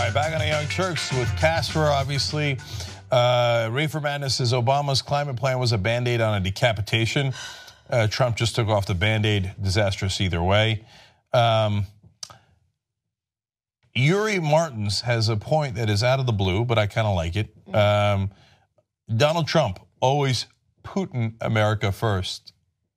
right, back on the Young Turks with Casper, obviously. Reefer Madness says Obama's climate plan was a Band-Aid on a decapitation. Trump just took off the Band-Aid, disastrous either way. Yuri Martins has a point that is out of the blue, but I kind of like it. Donald Trump, always Putin America first.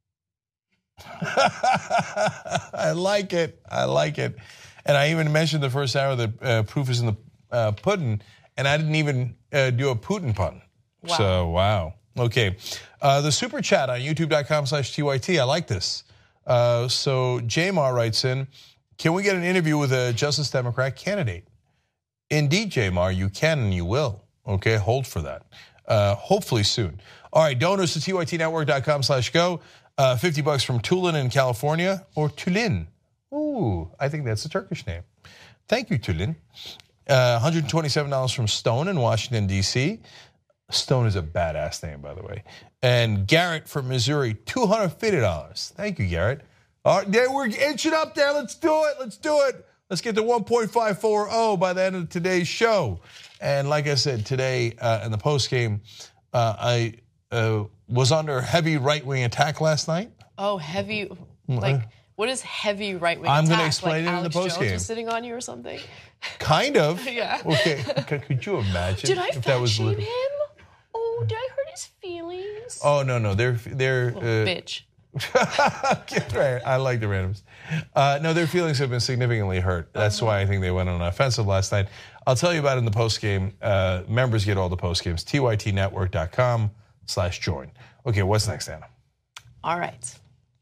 I like it. I like it. And I even mentioned the first hour that proof is in the pudding, and I didn't even do a Putin pun. Wow. So, wow. Okay. The super chat on youtube.com/TYT. I like this. So Jamar writes in, can we get an interview with a Justice Democrat candidate? Indeed, Jamar, you can and you will. Okay, hold for that. Hopefully soon. All right, donors to tytnetwork.com/go. $50 from Tulin in California, or Tulin. Ooh, I think that's a Turkish name. Thank you, Tulin. $127 from Stone in Washington, D.C. Stone is a badass name, by the way. And Garrett from Missouri, $250. Thank you, Garrett. All right, we're inching up there. Let's do it. Let's do it. Let's get to 1.540 by the end of today's show. And like I said, today in the postgame, I was under heavy right-wing attack last night. Oh, heavy, like, what is heavy right-wing attack? I'm going to explain it in the postgame. Jones was sitting on you or something? Kind of. Yeah. Okay, could you imagine? Did I fat-shame him? Oh, did I hurt his feelings? Oh, no, they're bitch. Right. I like the randoms. No, their feelings have been significantly hurt. That's why I think they went on an offensive last night. I'll tell you about it in the postgame. Members get all the postgames. tytnetwork.com/join. Okay, what's next, Anna? All right.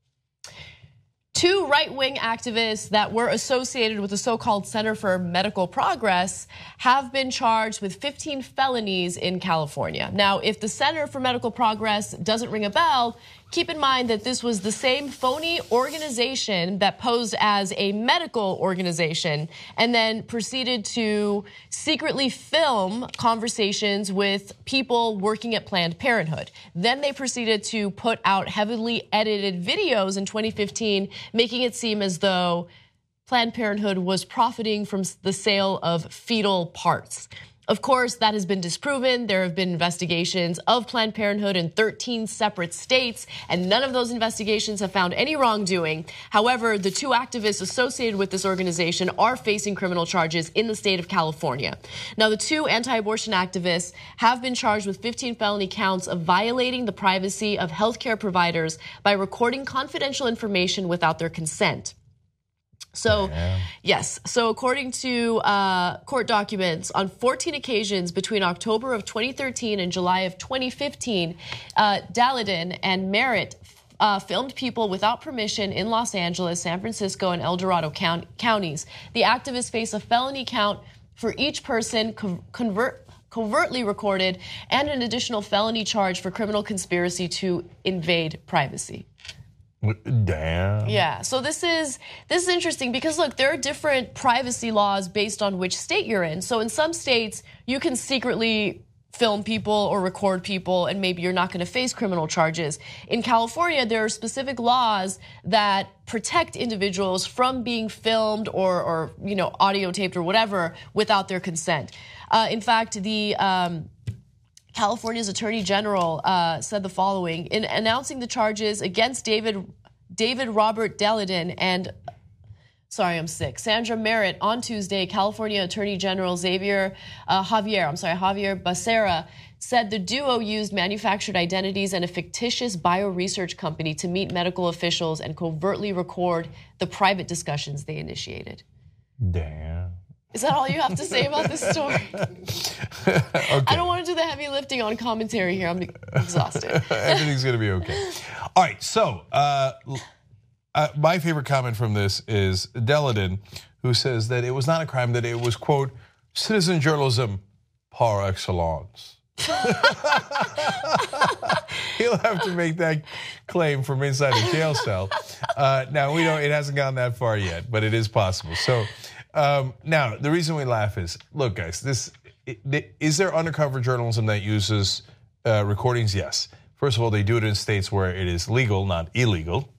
Two right-wing activists that were associated with the so-called Center for Medical Progress have been charged with 15 felonies in California. Now, if the Center for Medical Progress doesn't ring a bell, keep in mind that this was the same phony organization that posed as a medical organization and then proceeded to secretly film conversations with people working at Planned Parenthood. Then they proceeded to put out heavily edited videos in 2015, making it seem as though Planned Parenthood was profiting from the sale of fetal parts. Of course, that has been disproven. There have been investigations of Planned Parenthood in 13 separate states, and none of those investigations have found any wrongdoing. However, the two activists associated with this organization are facing criminal charges in the state of California. Now, the two anti-abortion activists have been charged with 15 felony counts of violating the privacy of healthcare providers by recording confidential information without their consent. So, yes. So according to court documents, on 14 occasions between October of 2013 and July of 2015, Daladin and Merritt filmed people without permission in Los Angeles, San Francisco, and El Dorado counties. The activists face a felony count for each person covertly recorded and an additional felony charge for criminal conspiracy to invade privacy. Damn. Yeah, so this is interesting because look, there are different privacy laws based on which state you're in. So in some states, you can secretly film people or record people and maybe you're not going to face criminal charges. In California, there are specific laws that protect individuals from being filmed or audio taped or whatever without their consent. In fact, the California's Attorney General said the following in announcing the charges against David Robert Daladin and Sandra Merritt on Tuesday. California Attorney General Javier Becerra said the duo used manufactured identities and a fictitious bioresearch company to meet medical officials and covertly record the private discussions they initiated. Damn. Is that all you have to say about this story? Okay. I don't want to do the heavy lifting on commentary here. I'm exhausted. Everything's going to be okay. All right, so my favorite comment from this is Daladin, who says that it was not a crime, that it was, quote, citizen journalism par excellence. He'll have to make that claim from inside a jail cell. Now, we know it hasn't gone that far yet, but it is possible. So, now, the reason we laugh is, look, guys, is there undercover journalism that uses recordings? Yes. First of all, they do it in states where it is legal, not illegal.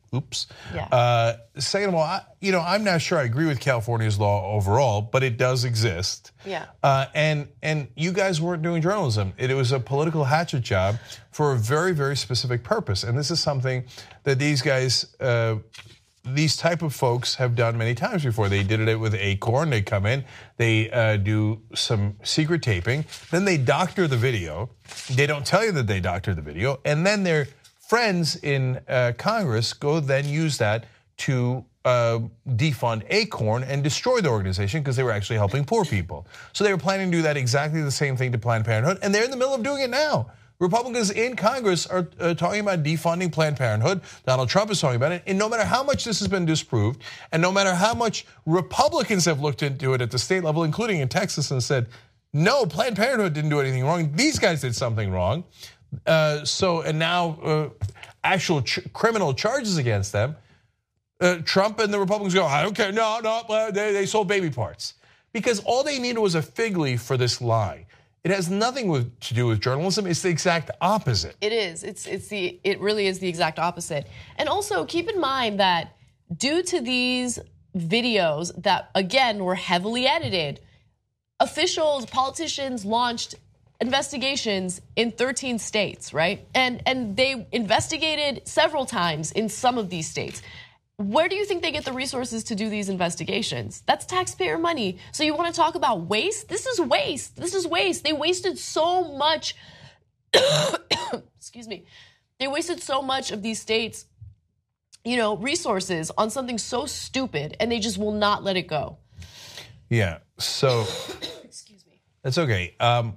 Oops. Yeah. Second of all, I'm not sure I agree with California's law overall, but it does exist. Yeah. And you guys weren't doing journalism. It was a political hatchet job for a very, very specific purpose. And this is something that these guys, these type of folks have done many times before. They did it with Acorn. They come in, they do some secret taping, then they doctor the video. They don't tell you that they doctor the video, and then their friends in Congress go then use that to defund Acorn and destroy the organization because they were actually helping poor people. So they were planning to do that exactly the same thing to Planned Parenthood, and they're in the middle of doing it now. Republicans in Congress are talking about defunding Planned Parenthood. Donald Trump is talking about it. And no matter how much this has been disproved, and no matter how much Republicans have looked into it at the state level, including in Texas, and said, no, Planned Parenthood didn't do anything wrong. These guys did something wrong. And now actual criminal charges against them. Trump and the Republicans go, I don't care. No, they sold baby parts. Because all they needed was a fig leaf for this lie. It has nothing to do with journalism. It's the exact opposite. It is. It really is the exact opposite. And also keep in mind that due to these videos that, again, were heavily edited, officials, politicians launched investigations in 13 states, right? And they investigated several times in some of these states. Where do you think they get the resources to do these investigations? That's taxpayer money. So you want to talk about waste? This is waste. This is waste. They wasted so much, excuse me. They wasted so much of these states, resources on something so stupid, and they just will not let it go. Yeah, so, excuse me. That's okay.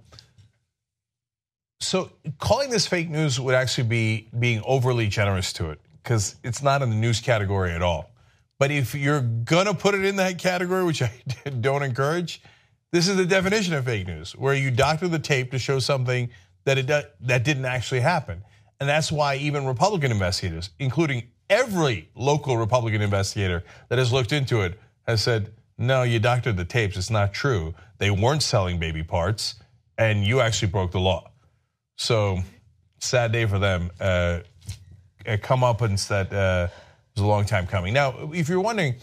So calling this fake news would actually be being overly generous to it, because it's not in the news category at all. But if you're gonna put it in that category, which I don't encourage, this is the definition of fake news, where you doctor the tape to show something that didn't actually happen. And that's why even Republican investigators, including every local Republican investigator that has looked into it, has said, no, you doctored the tapes, it's not true. They weren't selling baby parts, and you actually broke the law. So, sad day for them. Come up and said it was a long time coming. Now, if you're wondering,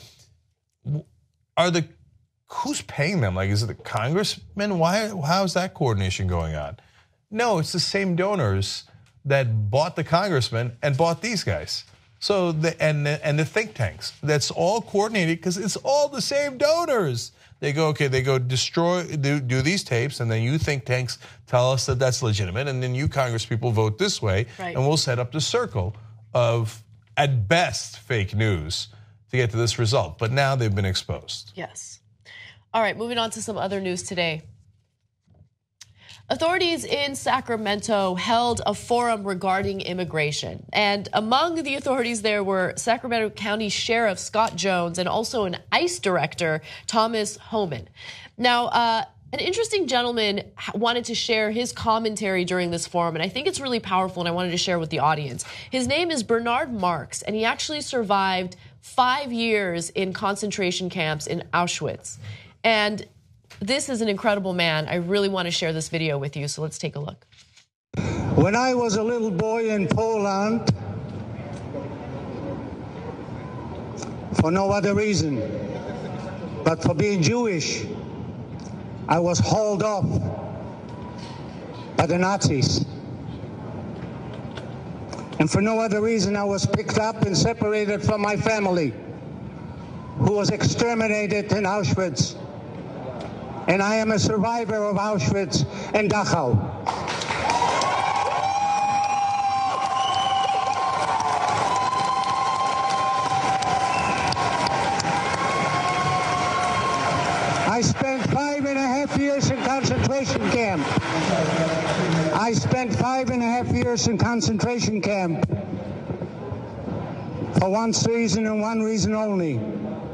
who's paying them? Like, is it the congressmen? How is that coordination going on? No, it's the same donors that bought the congressmen and bought these guys. So and the think tanks. That's all coordinated because it's all the same donors. They go, okay, they go do these tapes, and then you think tanks tell us that that's legitimate, and then you Congress people vote this way, right, and we'll set up the circle of, at best, fake news to get to this result. But now they've been exposed. Yes. All right, moving on to some other news today. Authorities in Sacramento held a forum regarding immigration. And among the authorities there were Sacramento County Sheriff Scott Jones and also an ICE director, Thomas Homan. Now, an interesting gentleman wanted to share his commentary during this forum, and I think it's really powerful, and I wanted to share with the audience. His name is Bernard Marx, and he actually survived 5 years in concentration camps in Auschwitz. And this is an incredible man. I really want to share this video with you, so let's take a look. When I was a little boy in Poland, for no other reason but for being Jewish, I was hauled off by the Nazis. And for no other reason, I was picked up and separated from my family, who was exterminated in Auschwitz. And I am a survivor of Auschwitz and Dachau. I spent 5.5 years in concentration camp. I spent 5.5 years in concentration camp for one reason and one reason only.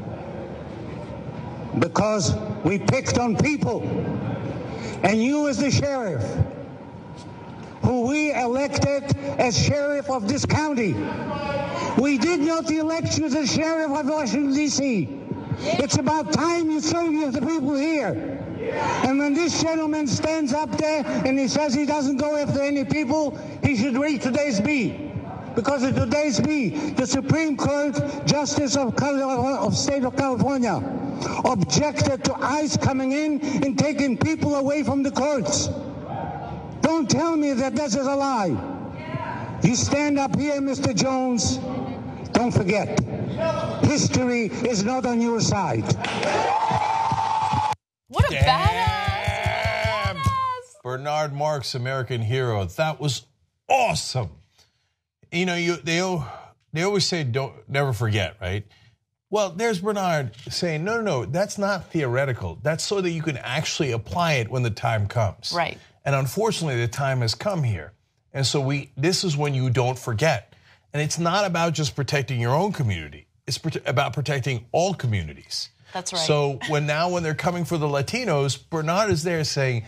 Because we picked on people. And you as the sheriff, who we elected as sheriff of this county, we did not elect you as the sheriff of Washington, D.C. It's about time you serve the people here. And when this gentleman stands up there and he says he doesn't go after any people, he should read today's beat. because in today's me, the Supreme Court Justice of State of California objected to ICE coming in and taking people away from the courts. Don't tell me that this is a lie. You stand up here, Mr. Jones. Don't forget, history is not on your side. What a badass. Bernard Marks, American hero. That was awesome. You know, they always say never forget, right? Well, there's Bernard saying, no, that's not theoretical. That's so that you can actually apply it when the time comes. Right. And unfortunately, the time has come here. And so this is when you don't forget. And it's not about just protecting your own community. It's about protecting all communities. That's right. So when they're coming for the Latinos, Bernard is there saying,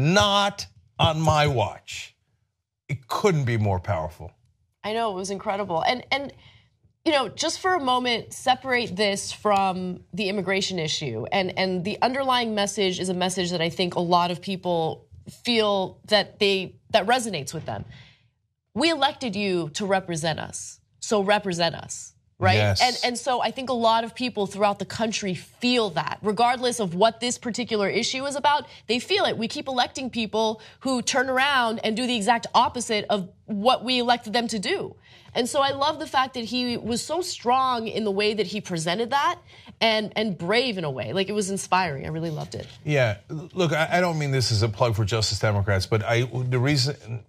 not on my watch. It couldn't be more powerful. I know, it was incredible. And you know, just for a moment, separate this from the immigration issue. And the underlying message is a message that I think a lot of people feel that resonates with them. We elected you to represent us, so represent us, right? Yes. And so I think a lot of people throughout the country feel that, regardless of what this particular issue is about, they feel it. We keep electing people who turn around and do the exact opposite of what we elected them to do. And so I love the fact that he was so strong in the way that he presented that and brave in a way. Like, it was inspiring. I really loved it. Yeah, look, I don't mean this as a plug for Justice Democrats, but the reason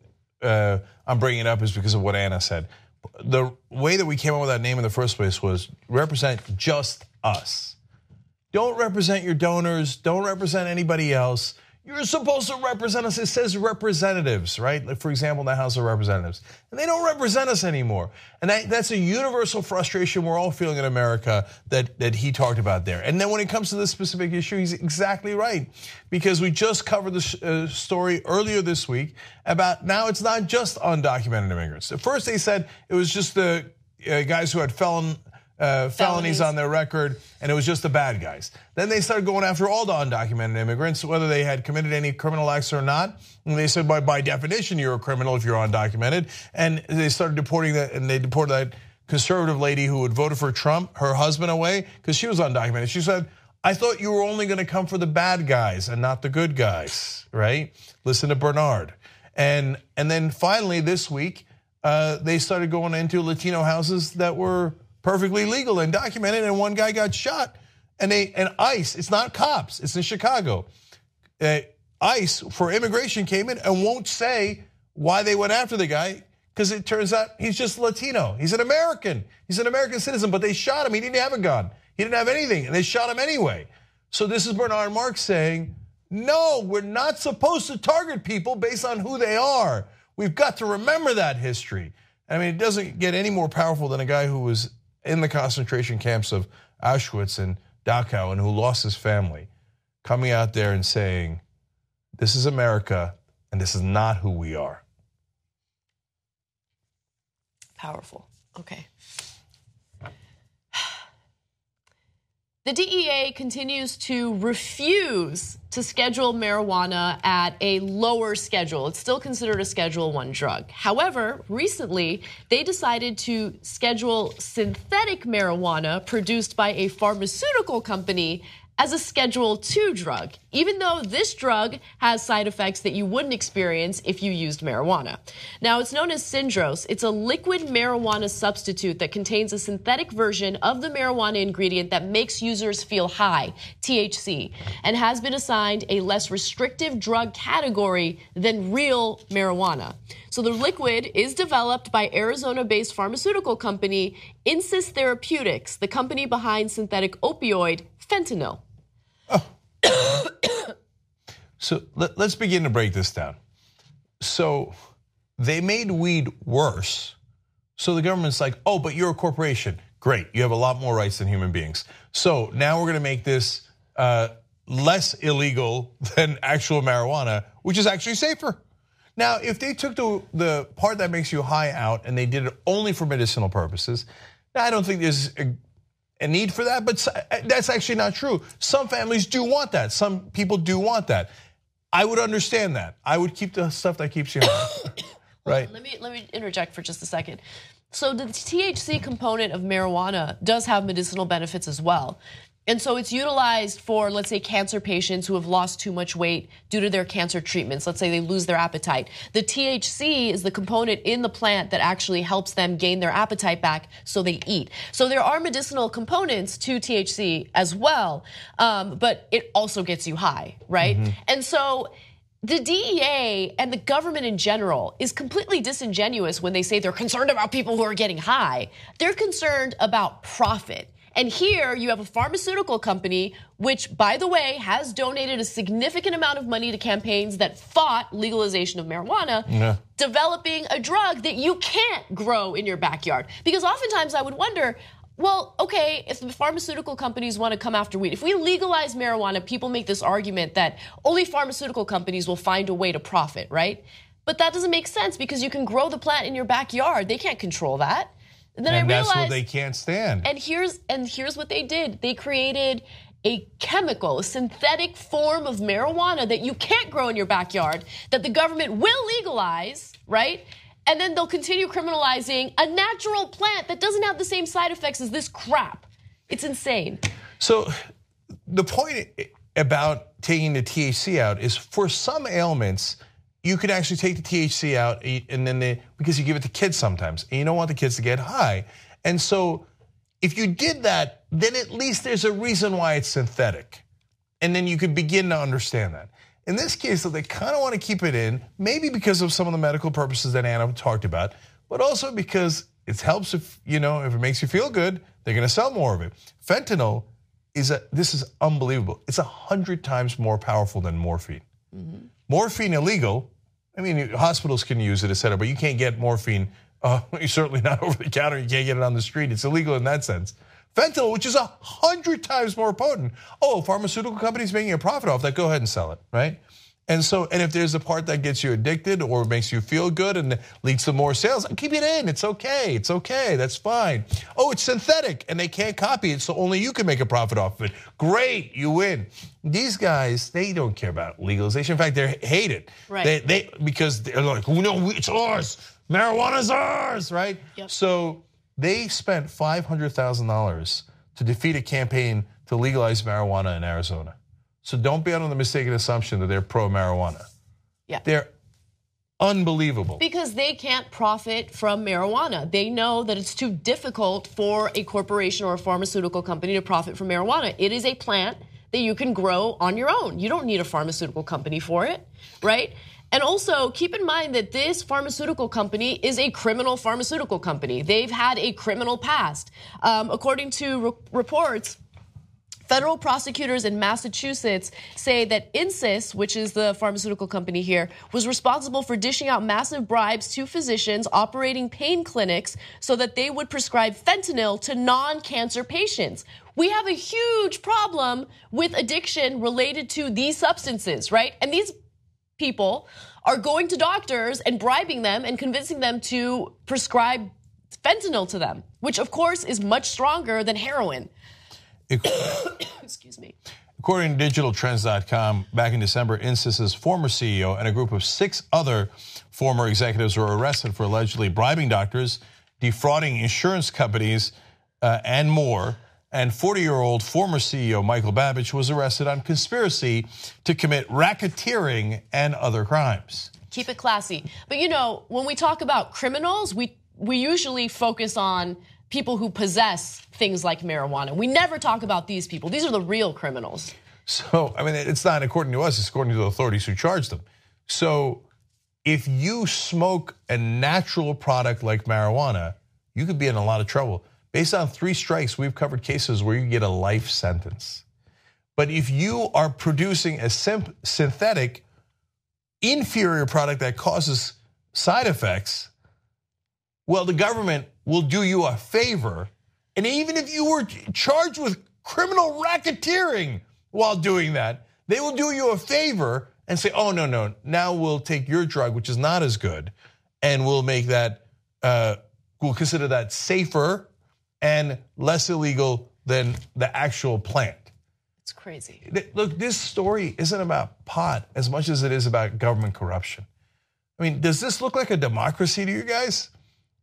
I'm bringing it up is because of what Anna said. The way that we came up with that name in the first place was represent just us. Don't represent your donors. Don't represent anybody else. You're supposed to represent us. It says representatives, right? Like, for example, in the House of Representatives. And they don't represent us anymore. And that's a universal frustration we're all feeling in America that he talked about there. And then when it comes to this specific issue, he's exactly right. Because we just covered the story earlier this week about now it's not just undocumented immigrants. At first they said it was just the guys who had felonies on their record, and it was just the bad guys. Then they started going after all the undocumented immigrants, whether they had committed any criminal acts or not. And they said, by definition, you're a criminal if you're undocumented. And they started deporting that, and they deported that conservative lady who had voted for Trump, her husband, away because she was undocumented. She said, I thought you were only going to come for the bad guys and not the good guys, right? Listen to Bernard. And then finally this week, they started going into Latino houses that were perfectly legal and documented, and one guy got shot. And ICE, it's not cops, it's in Chicago. ICE for immigration came in and won't say why they went after the guy, because it turns out he's just Latino. He's an American. He's an American citizen, but they shot him. He didn't have a gun. He didn't have anything, and they shot him anyway. So this is Bernard Marks saying, no, we're not supposed to target people based on who they are. We've got to remember that history. I mean, it doesn't get any more powerful than a guy who was in the concentration camps of Auschwitz and Dachau and who lost his family, coming out there and saying, this is America and this is not who we are. Powerful. Okay. The DEA continues to refuse to schedule marijuana at a lower schedule. It's still considered a Schedule I drug. However, recently, they decided to schedule synthetic marijuana produced by a pharmaceutical company as a Schedule II drug, even though this drug has side effects that you wouldn't experience if you used marijuana. Now, it's known as Syndros. It's a liquid marijuana substitute that contains a synthetic version of the marijuana ingredient that makes users feel high, THC, and has been assigned a less restrictive drug category than real marijuana. So the liquid is developed by Arizona-based pharmaceutical company Insys Therapeutics, the company behind synthetic opioid fentanyl. Oh. So let's begin to break this down. So they made weed worse. So the government's like, oh, but you're a corporation. Great, you have a lot more rights than human beings. So now we're gonna make this less illegal than actual marijuana, which is actually safer. Now, if they took the part that makes you high out and they did it only for medicinal purposes, I don't think there's a need for that, but that's actually not true. Some families do want that. Some people do want that. I would understand that. I would keep the stuff that keeps you high, right? Let me interject for just a second. So the THC component of marijuana does have medicinal benefits as well. And so it's utilized for, let's say, cancer patients who have lost too much weight due to their cancer treatments. Let's say they lose their appetite. The THC is the component in the plant that actually helps them gain their appetite back so they eat. So there are medicinal components to THC as well, but it also gets you high, right? And so the DEA and the government in general is completely disingenuous when they say they're concerned about people who are getting high. They're concerned about profit. And here you have a pharmaceutical company, which, by the way, has donated a significant amount of money to campaigns that fought legalization of marijuana, developing a drug that you can't grow in your backyard. Because oftentimes I would wonder, well, okay, if the pharmaceutical companies want to come after weed, if we legalize marijuana, people make this argument that only pharmaceutical companies will find a way to profit, right? But that doesn't make sense because you can grow the plant in your backyard. They can't control that. And then I realized, that's what they can't stand. And here's what they did. They created a chemical, a synthetic form of marijuana that you can't grow in your backyard, that the government will legalize, right? And then they'll continue criminalizing a natural plant that doesn't have the same side effects as this crap. It's insane. So the point about taking the THC out is for some ailments, you could actually take the THC out and then because you give it to kids sometimes and you don't want the kids to get high. And so if you did that, then at least there's a reason why it's synthetic. And then you could begin to understand that. In this case, though, they kind of want to keep it in, maybe because of some of the medical purposes that Anna talked about, but also because it helps if it makes you feel good, they're going to sell more of it. Fentanyl this is unbelievable. It's 100 times more powerful than morphine. Morphine illegal. I mean, hospitals can use it, et cetera, but you can't get morphine. You're certainly not over the counter. You can't get it on the street. It's illegal in that sense. Fentanyl, which is 100 times more potent. Pharmaceutical companies making a profit off that. Go ahead and sell it, right? And if there's a part that gets you addicted or makes you feel good and leads to more sales, keep it in. It's okay. It's okay. That's fine. It's synthetic and they can't copy it, so only you can make a profit off of it. Great, you win. These guys, they don't care about legalization. In fact, they hate it. Right. Because they're like, no, it's ours. Marijuana's ours, right? Yep. So they spent $500,000 to defeat a campaign to legalize marijuana in Arizona. So don't be under the mistaken assumption that they're pro-marijuana. Yeah. They're unbelievable. Because they can't profit from marijuana. They know that it's too difficult for a corporation or a pharmaceutical company to profit from marijuana. It is a plant that you can grow on your own. You don't need a pharmaceutical company for it, right? And also, keep in mind that this pharmaceutical company is a criminal pharmaceutical company. They've had a criminal past. According to reports, federal prosecutors in Massachusetts say that Insys, which is the pharmaceutical company here, was responsible for dishing out massive bribes to physicians operating pain clinics so that they would prescribe fentanyl to non-cancer patients. We have a huge problem with addiction related to these substances, right? And these people are going to doctors and bribing them and convincing them to prescribe fentanyl to them, which of course is much stronger than heroin. Excuse me. According to digitaltrends.com, back in December, Insys's former CEO and a group of 6 other former executives were arrested for allegedly bribing doctors, defrauding insurance companies, and more. And 40-year-old former CEO Michael Babbage was arrested on conspiracy to commit racketeering and other crimes. Keep it classy. But when we talk about criminals, we usually focus on people who possess things like marijuana. We never talk about these people. These are the real criminals. So, it's not according to us, it's according to the authorities who charged them. So, if you smoke a natural product like marijuana, you could be in a lot of trouble. Based on 3 strikes, we've covered cases where you get a life sentence. But if you are producing a synthetic, inferior product that causes side effects, well, the government will do you a favor. And even if you were charged with criminal racketeering while doing that, they will do you a favor and say, no, now we'll take your drug, which is not as good, and we'll make that, we'll consider that safer and less illegal than the actual plant. It's crazy. Look, this story isn't about pot as much as it is about government corruption. Does this look like a democracy to you guys?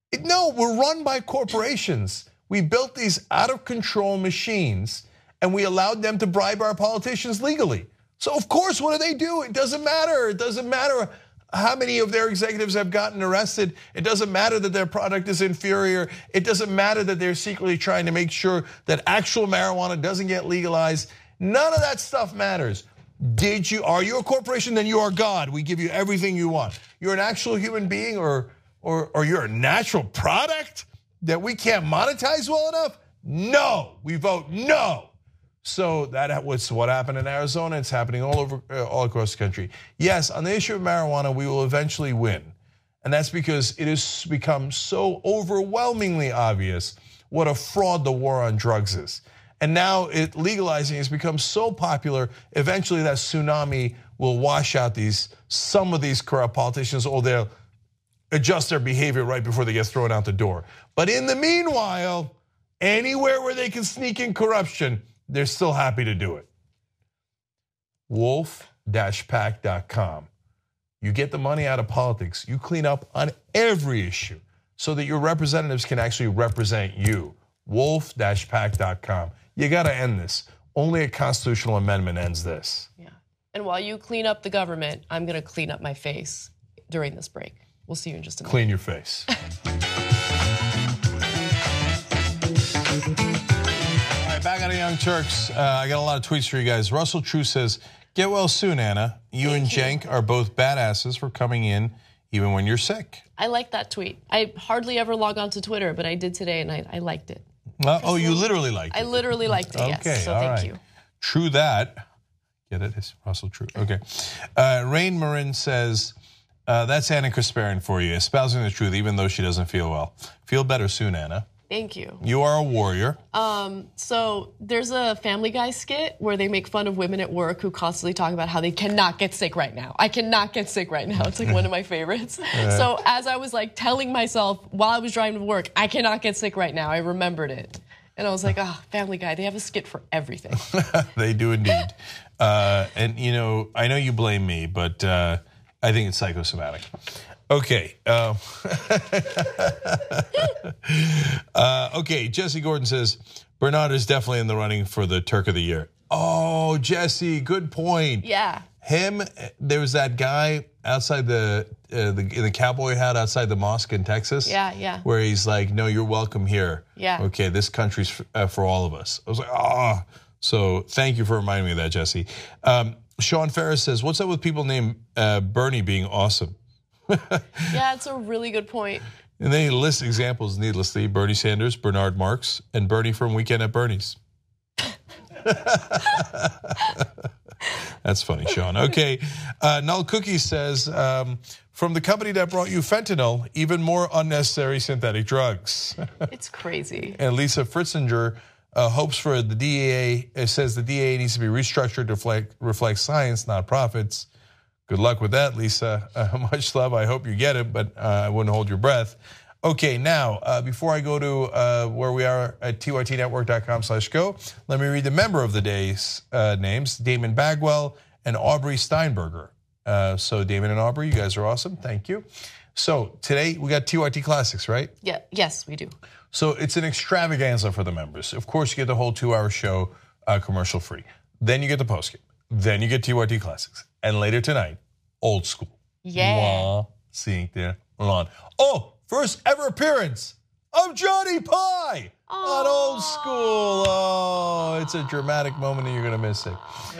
No, we're run by corporations. We built these out-of-control machines, and we allowed them to bribe our politicians legally. So of course, what do? It doesn't matter. It doesn't matter how many of their executives have gotten arrested. It doesn't matter that their product is inferior. It doesn't matter that they're secretly trying to make sure that actual marijuana doesn't get legalized. None of that stuff matters. Are you a corporation? Then you are God. We give you everything you want. You're an actual human being, or you're a natural product that we can't monetize well enough? No, we vote no. So that was what happened in Arizona. It's happening all across the country. Yes, on the issue of marijuana, we will eventually win. And that's because it has become so overwhelmingly obvious what a fraud the war on drugs is. And now legalizing has become so popular, eventually that tsunami will wash out some of these corrupt politicians, or they'll adjust their behavior right before they get thrown out the door. But in the meanwhile, anywhere where they can sneak in corruption, they're still happy to do it. Wolf-pac.com. You get the money out of politics. You clean up on every issue so that your representatives can actually represent you. Wolf-pac.com. You got to end this. Only a constitutional amendment ends this. Yeah. And while you clean up the government, I'm going to clean up my face during this break. We'll see you in just a minute. Clean your face. All right, back out of Young Turks. I got a lot of tweets for you guys. Russell True says, get well soon, Anna. You and Cenk are both badasses for coming in even when you're sick. I like that tweet. I hardly ever log on to Twitter, but I did today, and I liked it. You literally liked it? I literally liked it, yes. Okay, so all thank right. you. True that. Get it? It's Russell True. Okay. Rain Marin says, that's Anna Kasparin for you, espousing the truth even though she doesn't feel well. Feel better soon, Anna. Thank you. You are a warrior. So there's a Family Guy skit where they make fun of women at work who constantly talk about how they cannot get sick right now. I cannot get sick right now. It's like one of my favorites. So as I was like telling myself while I was driving to work, I cannot get sick right now, I remembered it. And I was like, Family Guy, they have a skit for everything. They do indeed. And you know, I know you blame me, but I think it's psychosomatic. Okay. Okay, Jesse Gordon says, Bernard is definitely in the running for the Turk of the Year. Oh, Jesse, good point. Yeah. There was that guy outside in the cowboy hat outside the mosque in Texas. Yeah. Where he's like, no, you're welcome here. Yeah. Okay, this country's for all of us. I was like, So thank you for reminding me of that, Jesse. Sean Ferris says, what's up with people named Bernie being awesome? Yeah, it's a really good point. And then he lists examples needlessly: Bernie Sanders, Bernard Marx, and Bernie from Weekend at Bernie's. That's funny, Sean. Okay, Null Cookie says, from the company that brought you fentanyl, even more unnecessary synthetic drugs. It's crazy. And Lisa Fritzinger hopes for the DEA, says the DEA needs to be restructured to reflect science, not profits. Good luck with that, Lisa. Much love. I hope you get it, but I wouldn't hold your breath. Okay, now, before I go to where we are at tytnetwork.com/go, let me read the member of the day's names, Damon Bagwell and Aubrey Steinberger. So Damon and Aubrey, you guys are awesome. Thank you. So today we got TYT Classics, right? Yeah. Yes, we do. So it's an extravaganza for the members. Of course, you get the whole 2-hour show commercial free. Then you get the postgame. Then you get TYT Classics. And later tonight, Old School. Yeah. Seeing there on. Oh, first ever appearance of Johnny Pie on Old School. Oh, it's a dramatic moment and you're going to miss it.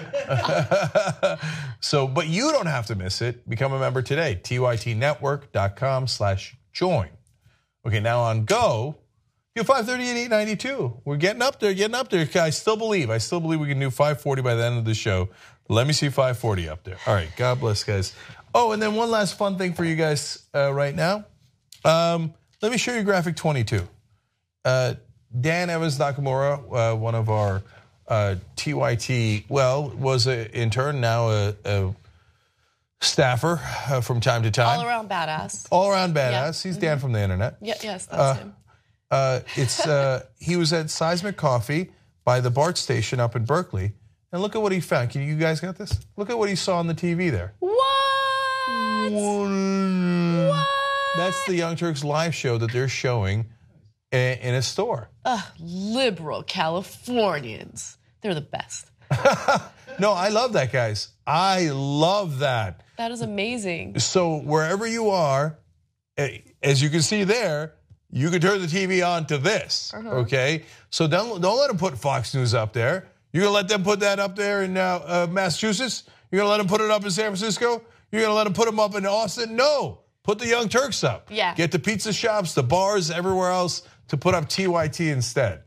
But you don't have to miss it. Become a member today. tytnetwork.com/join. Okay, now on Go, do 530 and 892. We're getting up there. I still believe we can do 540 by the end of the show. Let me see 540 up there. All right, God bless, guys. Oh, and then one last fun thing for you guys right now. Let me show you graphic 22. Dan Evans Nakamura, one of our TYT, was an intern, now a staffer from time to time. All around badass. Yeah. He's Dan from the internet. Yeah, yes, that's him. He was at Seismic Coffee by the BART station up in Berkeley. And look at what he found. You guys got this? Look at what he saw on the TV there. What? That's the Young Turks live show that they're showing in a store. Liberal Californians. They're the best. No, I love that, guys. I love that. That is amazing. So wherever you are, as you can see there, you can turn the TV on to this, okay? So don't let them put Fox News up there. You're going to let them put that up there in Massachusetts? You're going to let them put it up in San Francisco? You're going to let them put them up in Austin? No. Put the Young Turks up. Yeah. Get the pizza shops, the bars, everywhere else to put up TYT instead.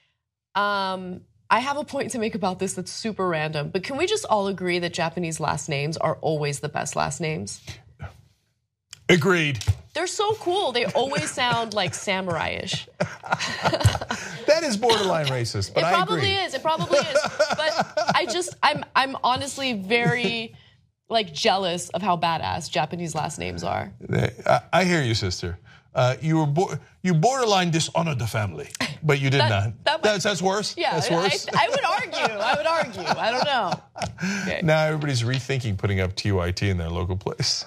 I have a point to make about this that's super random, but can we just all agree that Japanese last names are always the best last names? Agreed. They're so cool. They always sound like samurai-ish. That is borderline racist, but I agree. It probably is. But I'm honestly very jealous of how badass Japanese last names are. I hear you, sister. You borderline dishonored the family, but you did not. That's worse. Yeah, that's worse. I would argue. I don't know. Okay. Now everybody's rethinking putting up TYT in their local place.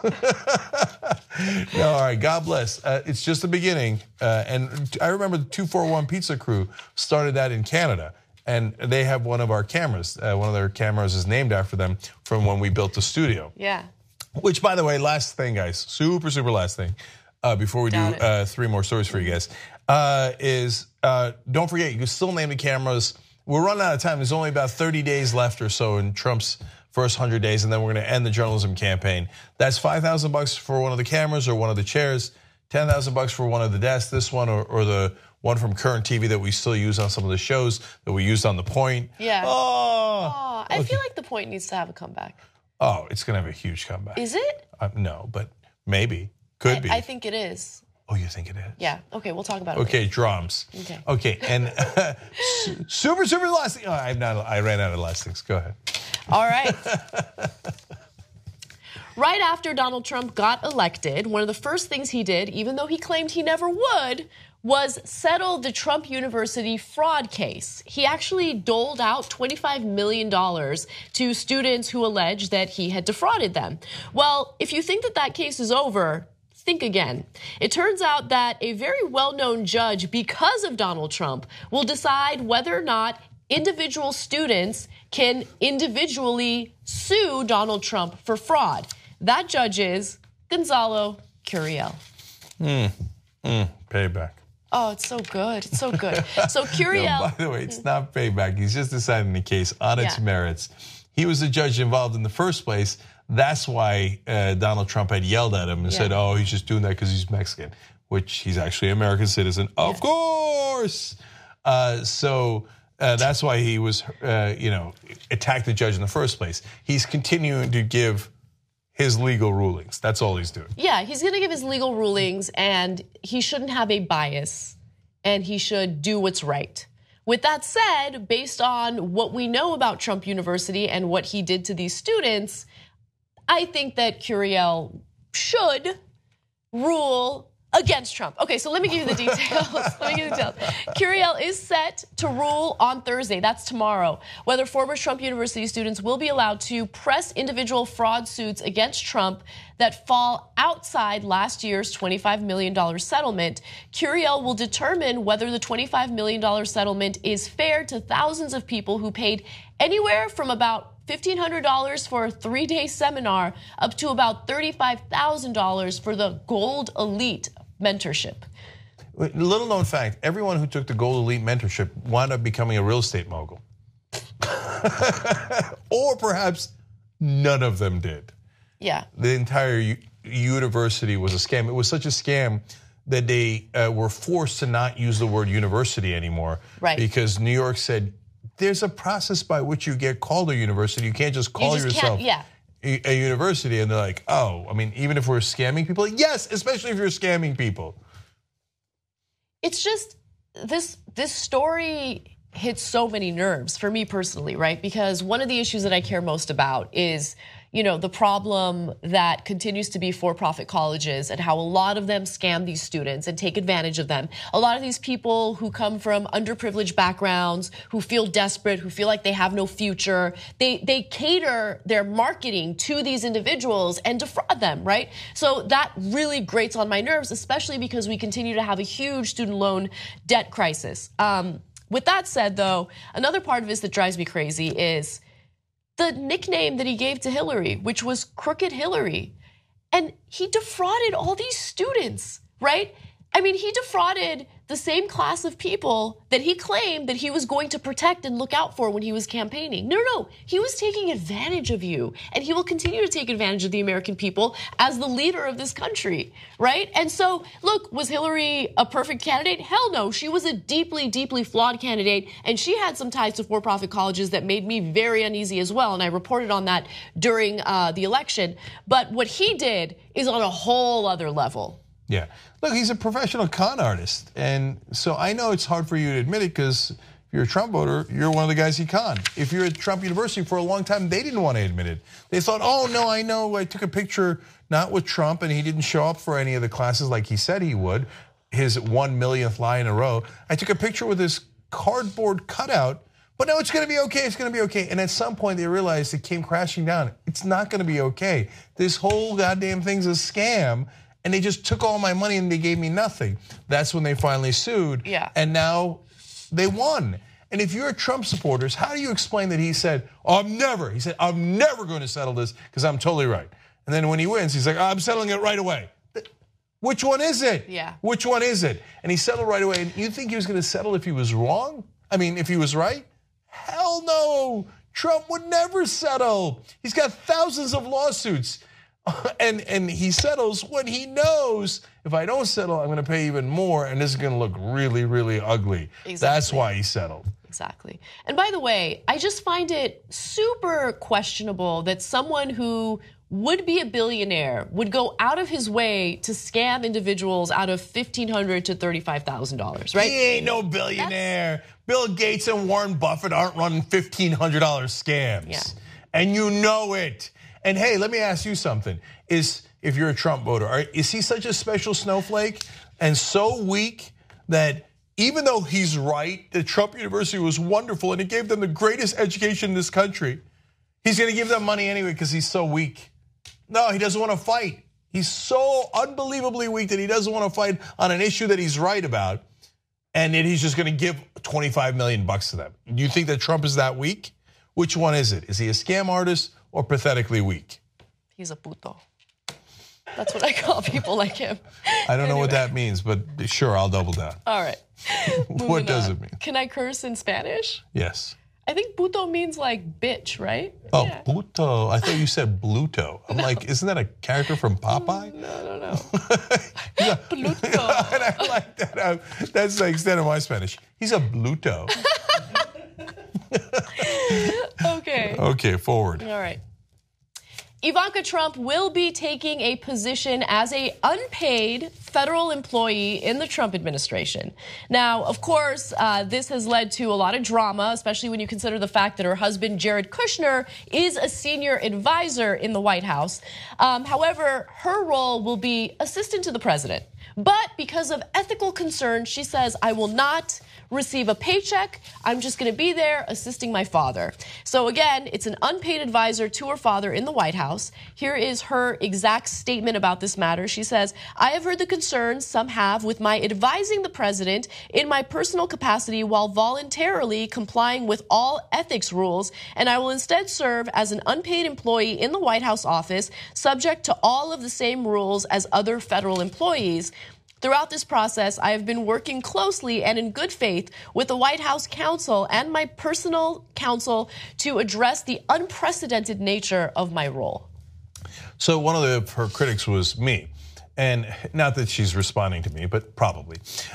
No, all right. God bless. It's just the beginning, and I remember the 241 Pizza Crew started that in Canada, and they have one of our cameras. One of their cameras is named after them from when we built the studio. Yeah. Which, by the way, last thing, guys, super last thing. Before we do 3 more stories for you guys, is don't forget, you can still name the cameras. We're running out of time. There's only about 30 days left or so in Trump's first 100 days, and then we're going to end the journalism campaign. That's $5,000 for one of the cameras or one of the chairs, $10,000 for one of the desks, this one or the one from Current TV that we still use on some of the shows that we used on The Point. Yeah. Oh, I feel like The Point needs to have a comeback. Oh, it's going to have a huge comeback. Is it? No, but maybe. Could be. I think it is. Oh, you think it is? Yeah. Okay, we'll talk about it. Okay, drums. Okay, and super last thing. Oh, I ran out of last things. Go ahead. All right. Right after Donald Trump got elected, one of the first things he did, even though he claimed he never would, was settle the Trump University fraud case. He actually doled out $25 million to students who alleged that he had defrauded them. Well, if you think that case is over, think again. It turns out that a very well-known judge, because of Donald Trump, will decide whether or not individual students can individually sue Donald Trump for fraud. That judge is Gonzalo Curiel. Payback. Oh, it's so good. It's so good. So Curiel. No, by the way, it's not payback. He's just deciding the case on its merits. He was the judge involved in the first place. That's why Donald Trump had yelled at him and said, oh, he's just doing that because he's Mexican, which he's actually an American citizen. Of course. So that's why he was, attacked the judge in the first place. He's continuing to give his legal rulings. That's all he's doing. Yeah, he's going to give his legal rulings, and he shouldn't have a bias, and he should do what's right. With that said, based on what we know about Trump University and what he did to these students, I think that Curiel should rule against Trump. Okay, so let me give you the details. Curiel is set to rule on Thursday, that's tomorrow, whether former Trump University students will be allowed to press individual fraud suits against Trump that fall outside last year's $25 million settlement. Curiel will determine whether the $25 million settlement is fair to thousands of people who paid anywhere from about $1,500 for a 3-day seminar up to about $35,000 for the Gold Elite mentorship. Little known fact, everyone who took the Gold Elite mentorship wound up becoming a real estate mogul. Or perhaps none of them did. Yeah. The entire university was a scam. It was such a scam that they were forced to not use the word university anymore. Right. Because New York said, there's a process by which you get called a university. You can't just call yourself a university. And they're like, oh, I mean, even if we're scamming people? Yes, especially if you're scamming people. It's just, this story hits so many nerves for me personally, right? Because one of the issues that I care most about is, the problem that continues to be for-profit colleges and how a lot of them scam these students and take advantage of them. A lot of these people who come from underprivileged backgrounds, who feel desperate, who feel like they have no future, they cater their marketing to these individuals and defraud them, right? So that really grates on my nerves, especially because we continue to have a huge student loan debt crisis. With that said, though, another part of this that drives me crazy is the nickname that he gave to Hillary, which was Crooked Hillary. And he defrauded all these students, right? I mean, he defrauded the same class of people that he claimed that he was going to protect and look out for when he was campaigning. No, he was taking advantage of you, and he will continue to take advantage of the American people as the leader of this country, right? And so, look, was Hillary a perfect candidate? Hell no, she was a deeply, deeply flawed candidate, and she had some ties to for-profit colleges that made me very uneasy as well, and I reported on that during the election. But what he did is on a whole other level. Yeah. Look, he's a professional con artist. And so I know it's hard for you to admit it because if you're a Trump voter, you're one of the guys he conned. If you're at Trump University for a long time, they didn't want to admit it. They thought, oh, no, I know. I took a picture not with Trump and he didn't show up for any of the classes like he said he would, his 1 millionth lie in a row. I took a picture with his cardboard cutout, but no, it's going to be okay. It's going to be okay. And at some point they realized it came crashing down. It's not going to be okay. This whole goddamn thing's a scam. And they just took all my money and they gave me nothing. That's when they finally sued. Yeah. And now they won. And if you're a Trump supporters, how do you explain that he said, I'm never going to settle this because I'm totally right. And then when he wins, he's like, I'm settling it right away. Which one is it? Yeah. Which one is it? And he settled right away. And you think he was going to settle if he was wrong? I mean, if he was right? Hell no. Trump would never settle. He's got thousands of lawsuits. And he settles when he knows if I don't settle, I'm going to pay even more, and this is going to look really, really ugly. Exactly. That's why he settled. Exactly. And by the way, I just find it super questionable that someone who would be a billionaire would go out of his way to scam individuals out of $1,500 to $35,000, right? He ain't no billionaire. Bill Gates and Warren Buffett aren't running $1,500 scams. Yeah. And you know it. And hey, let me ask you something. If you're a Trump voter, is he such a special snowflake and so weak that even though he's right, that Trump University was wonderful and it gave them the greatest education in this country, he's going to give them money anyway because he's so weak? No, he doesn't want to fight. He's so unbelievably weak that he doesn't want to fight on an issue that he's right about, and then he's just going to give $25 million to them. Do you think that Trump is that weak? Which one is it? Is he a scam artist or pathetically weak? He's a puto. That's what I call people like him. I don't know what that means, but sure, I'll double down. All right. What does it mean? Can I curse in Spanish? Yes. I think puto means like bitch, right? Oh, yeah. Puto. I thought you said Bluto. I'm like, isn't that a character from Popeye? No. Bluto. And I like that. That's the extent of my Spanish. He's a Bluto. Okay. Okay, forward. All right. Ivanka Trump will be taking a position as an unpaid federal employee in the Trump administration. Now, of course, this has led to a lot of drama, especially when you consider the fact that her husband, Jared Kushner, is a senior advisor in the White House. However, her role will be assistant to the president. But because of ethical concerns, she says, I will not receive a paycheck. I'm just going to be there assisting my father. So again, it's an unpaid advisor to her father in the White House. Here is her exact statement about this matter. She says, I have heard the concerns some have with my advising the president in my personal capacity while voluntarily complying with all ethics rules, and I will instead serve as an unpaid employee in the White House office, subject to all of the same rules as other federal employees. Throughout this process, I have been working closely and in good faith with the White House counsel and my personal counsel to address the unprecedented nature of my role. So one of her critics was me. And not that she's responding to me, but probably.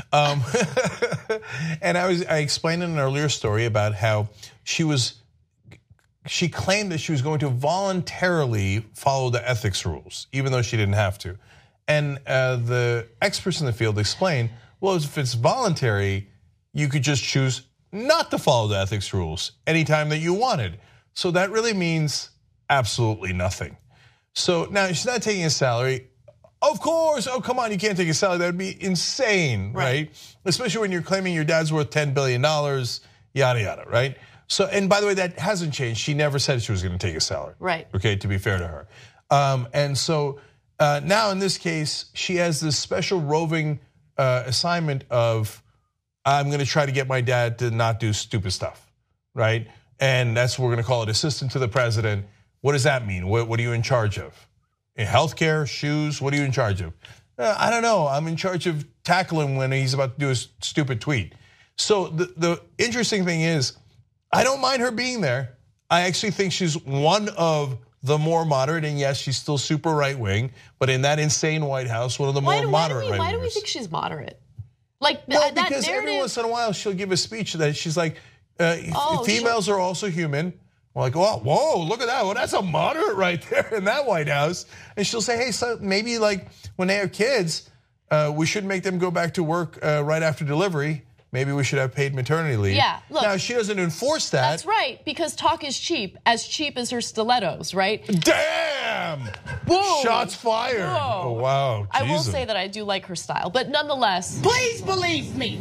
And I explained in an earlier story about how she claimed that she was going to voluntarily follow the ethics rules, even though she didn't have to. And the experts in the field explain, well, if it's voluntary, you could just choose not to follow the ethics rules anytime that you wanted. So that really means absolutely nothing. So now she's not taking a salary. Of course, oh come on, you can't take a salary. That would be insane, right? Especially when you're claiming your dad's worth $10 billion, yada, yada, right? So, and by the way, that hasn't changed. She never said she was gonna take a salary. Right. Okay, to be fair to her. And so now in this case, she has this special roving assignment of, I'm gonna try to get my dad to not do stupid stuff, right? And that's what we're gonna call it, assistant to the president. What does that mean? What are you in charge of? In healthcare, shoes, what are you in charge of? I don't know, I'm in charge of tackling when he's about to do a stupid tweet. So the interesting thing is, I don't mind her being there. I actually think she's one of the more moderate, and yes, she's still super right wing, but in that insane White House, one of the more moderate right wingers. Why do we think she's moderate? Like well, that because narrative, every once in a while she'll give a speech that she's like, females are also human. We're like, oh, whoa, look at that. Well, that's a moderate right there in that White House. And she'll say, hey, so maybe like when they have kids, we shouldn't make them go back to work right after delivery. Maybe we should have paid maternity leave. Yeah, look. Now, she doesn't enforce that. That's right, because talk is cheap as her stilettos, right? Damn! Whoa. Shots fired. Whoa. Oh, wow. I will say that I do like her style, but nonetheless. Please believe me.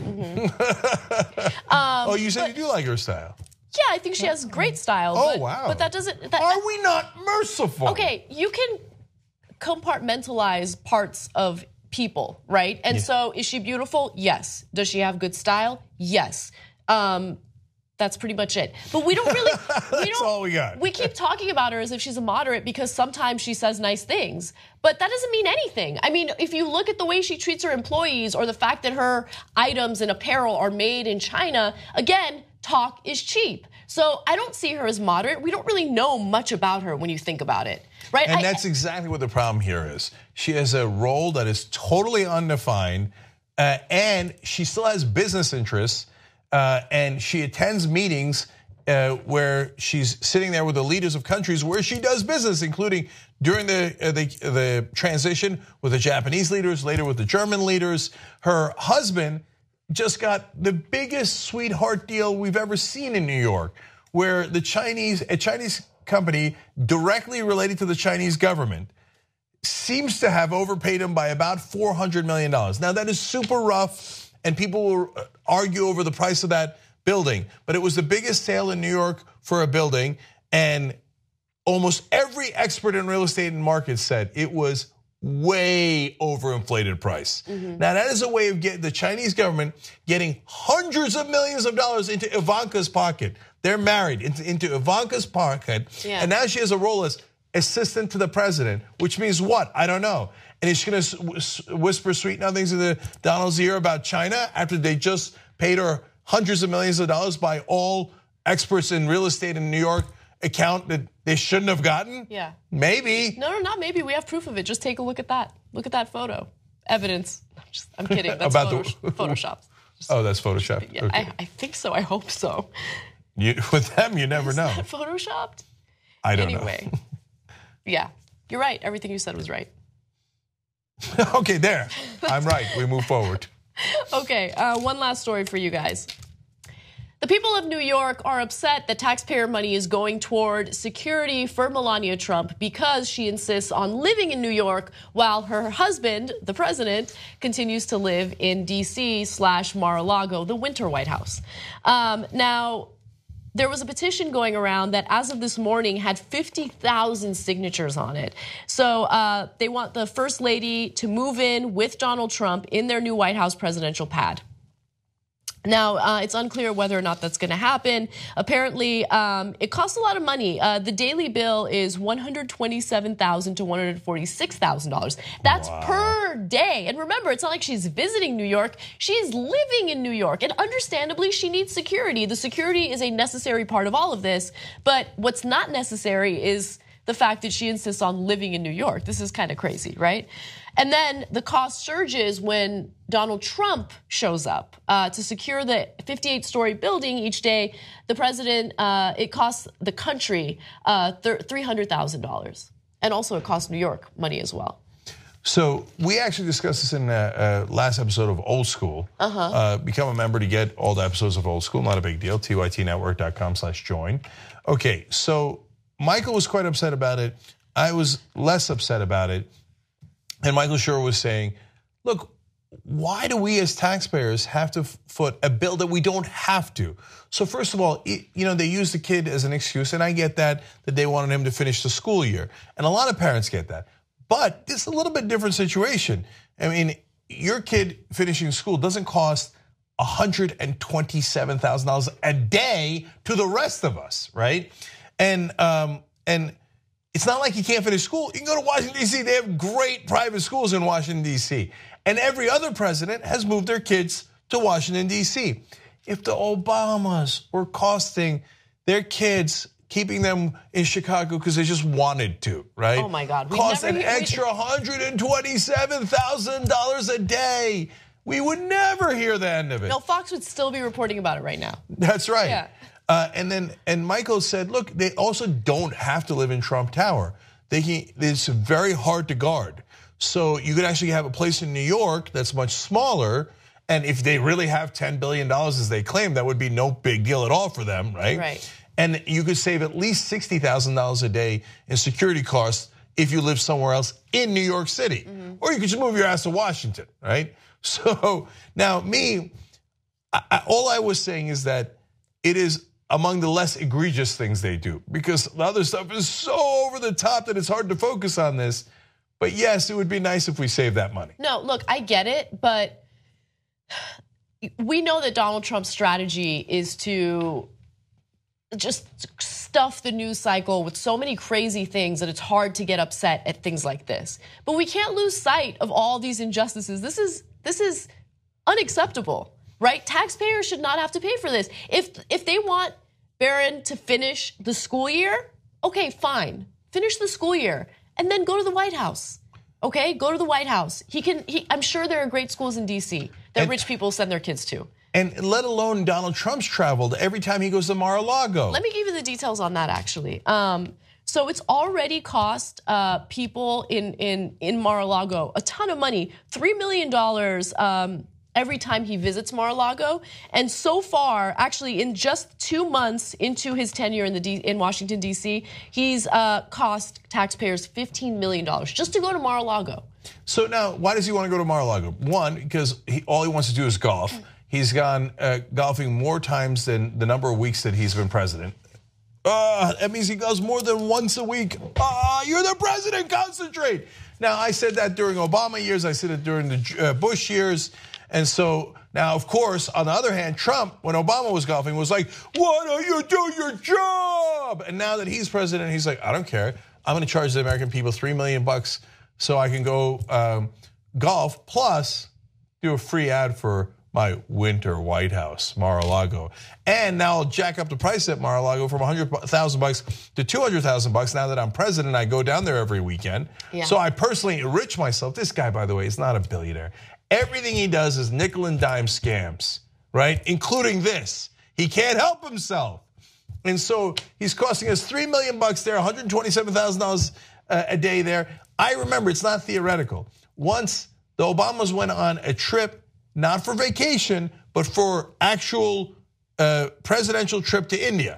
Oh, you said you do like her style. Yeah, I think she has great style. Oh, but, wow. But that doesn't. Are we not merciful? Okay, you can compartmentalize parts of people, right? And so, is she beautiful? Yes. Does she have good style? Yes. That's pretty much it. But we don't really. That's all we got. We keep talking about her as if she's a moderate because sometimes she says nice things, but that doesn't mean anything. I mean, if you look at the way she treats her employees or the fact that her items and apparel are made in China, again, talk is cheap. So I don't see her as moderate. We don't really know much about her when you think about it, right? And that's exactly what the problem here is. She has a role that is totally undefined, and she still has business interests, and she attends meetings where she's sitting there with the leaders of countries where she does business, including during the transition with the Japanese leaders, later with the German leaders. Her husband just got the biggest sweetheart deal we've ever seen in New York, where a Chinese company directly related to the Chinese government seems to have overpaid him by about $400 million. Now that is super rough, and people will argue over the price of that building, but it was the biggest sale in New York for a building, and almost every expert in real estate and markets said it was way overinflated price. Now that is a way of getting the Chinese government getting hundreds of millions of dollars into Ivanka's pocket. They're married into Ivanka's pocket, and now she has a role as assistant to the president, which means what? I don't know. And is she going to whisper sweet nothings into Donald's ear about China after they just paid her hundreds of millions of dollars by all experts in real estate in New York account that they shouldn't have gotten? Yeah. Maybe. No, not maybe. We have proof of it. Just take a look at that. Look at that photo. Evidence. I'm kidding. That's Photoshop. Oh, that's Photoshop. Yeah, okay. I think so. I hope so. With them, you never know. Is that Photoshopped? I don't know. Yeah, you're right. Everything you said was right. Okay, there. I'm right. We move forward. Okay, one last story for you guys. The people of New York are upset that taxpayer money is going toward security for Melania Trump because she insists on living in New York while her husband, the president, continues to live in DC/Mar-a-Lago, the winter White House. Now, there was a petition going around that as of this morning had 50,000 signatures on it. So they want the First Lady to move in with Donald Trump in their new White House presidential pad. Now, it's unclear whether or not that's going to happen. Apparently, it costs a lot of money. The daily bill is $127,000 to $146,000. That's per day. And remember, it's not like she's visiting New York. She's living in New York. And understandably, she needs security. The security is a necessary part of all of this. But what's not necessary is the fact that she insists on living in New York. This is kind of crazy, right? And then the cost surges when Donald Trump shows up to secure the 58-story building each day. The president, it costs the country $300,000. And also it costs New York money as well. So we actually discussed this in last episode of Old School. Become a member to get all the episodes of Old School. Not a big deal. tytnetwork.com/join. Okay, so Michael was quite upset about it. I was less upset about it. And Michael Schur was saying, look, why do we as taxpayers have to foot a bill that we don't have to? So first of all, they use the kid as an excuse, and I get that they wanted him to finish the school year. And a lot of parents get that. But it's a little bit different situation. I mean, your kid finishing school doesn't cost $127,000 a day to the rest of us, right? And it's not like you can't finish school. You can go to Washington, D.C. They have great private schools in Washington, D.C. And every other president has moved their kids to Washington, D.C. If the Obamas were costing their kids, keeping them in Chicago because they just wanted to, right? Oh my God. Cost an extra $127,000 a day. We would never hear the end of it. No, Fox would still be reporting about it right now. That's right. Yeah. And Michael said, look, they also don't have to live in Trump Tower. It's very hard to guard. So you could actually have a place in New York that's much smaller. And if they really have $10 billion as they claim, that would be no big deal at all for them, right? Right. And you could save at least $60,000 a day in security costs if you live somewhere else in New York City. Or you could just move your ass to Washington, right? So now all I was saying is that it is among the less egregious things they do, because the other stuff is so over the top that it's hard to focus on this. But yes, it would be nice if we saved that money. No, look, I get it, but we know that Donald Trump's strategy is to just stuff the news cycle with so many crazy things that it's hard to get upset at things like this. But we can't lose sight of all these injustices. This is unacceptable, right? Taxpayers should not have to pay for this. If they want Barron to finish the school year, okay, fine. Finish the school year and then go to the White House. Okay, go to the White House. I'm sure there are great schools in DC that rich people send their kids to. And let alone Donald Trump's traveled every time he goes to Mar-a-Lago. Let me give you the details on that, actually. So it's already cost people in Mar-a-Lago a ton of money, $3 million every time he visits Mar-a-Lago. And so far, actually, in just 2 months into his tenure in Washington, D.C., he's cost taxpayers $15 million just to go to Mar-a-Lago. So now, why does he want to go to Mar-a-Lago? One, because all he wants to do is golf. He's gone golfing more times than the number of weeks that he's been president. That means he goes more than once a week. You're the president, concentrate. Now, I said that during Obama years. I said it during the Bush years. And so now, of course, on the other hand, Trump, when Obama was golfing, was like, why don't you do your job? And now that he's president, he's like, I don't care. I'm going to charge the American people $3 million so I can go golf, plus do a free ad for my winter White House, Mar-a-Lago. And now I'll jack up the price at Mar-a-Lago from $100,000 to $200,000. Now that I'm president, I go down there every weekend. Yeah. So I personally enrich myself. This guy, by the way, is not a billionaire. Everything he does is nickel and dime scams, right? Including this. He can't help himself. And so he's costing us $3 million there, $127,000 a day there. I remember, it's not theoretical. Once the Obamas went on a trip, not for vacation, but for actual presidential trip to India.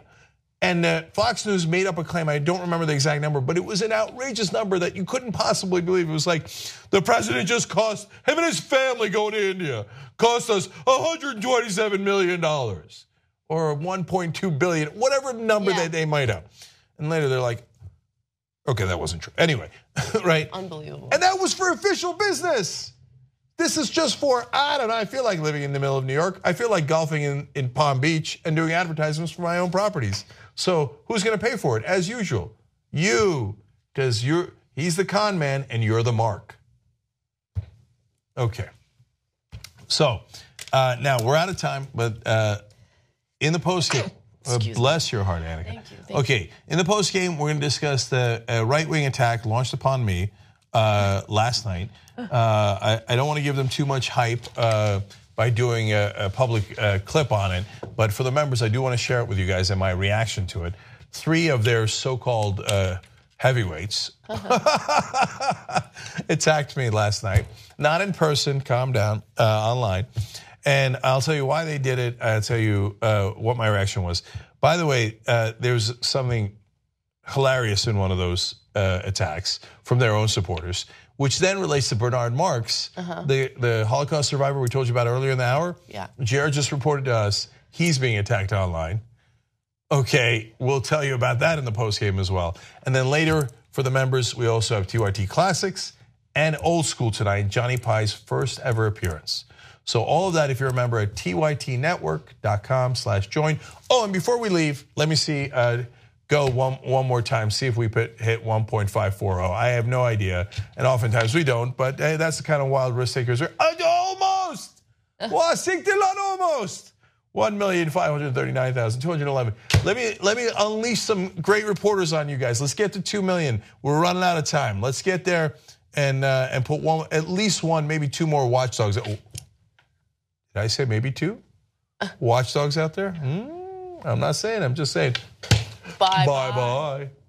And Fox News made up a claim, I don't remember the exact number, but it was an outrageous number that you couldn't possibly believe. It was like, the president just cost, him and his family going to India, cost us $127 million. Or 1.2 billion, whatever number that they might have. And later they're like, okay, that wasn't true. Anyway, right? Unbelievable. And that was for official business. This is just for, I don't know, I feel like living in the middle of New York. I feel like golfing in Palm Beach and doing advertisements for my own properties. So who's gonna pay for it? As usual, you, because he's the con man and you're the mark. Okay, so now we're out of time, but in the postgame, bless your heart, Annika. Thank you. Okay, in the postgame, we're gonna discuss the right-wing attack launched upon me last night. I don't want to give them too much hype by doing a public clip on it, but for the members, I do want to share it with you guys and my reaction to it. 3 of their so-called heavyweights attacked me last night. Not in person, calm down, online. And I'll tell you why they did it. I'll tell you what my reaction was. By the way, there's something hilarious in one of those attacks from their own supporters, which then relates to Bernard Marks, the Holocaust survivor we told you about earlier in the hour. Yeah. Jared just reported to us he's being attacked online. Okay, we'll tell you about that in the postgame as well. And then later, for the members, we also have TYT Classics and Old School tonight, Johnny Pie's first ever appearance. So all of that, if you're a member at tytnetwork.com/join. Oh, and before we leave, let me see, go one more time, see if we hit 1.540. I have no idea, and oftentimes we don't, but hey, that's the kind of wild risk takers. Almost! Almost! 1,539,211. Let me unleash some great reporters on you guys. Let's get to 2 million. We're running out of time. Let's get there and put at least one, maybe two more watchdogs. Did I say maybe two watchdogs out there? I'm not saying. I'm just saying. Bye. Bye.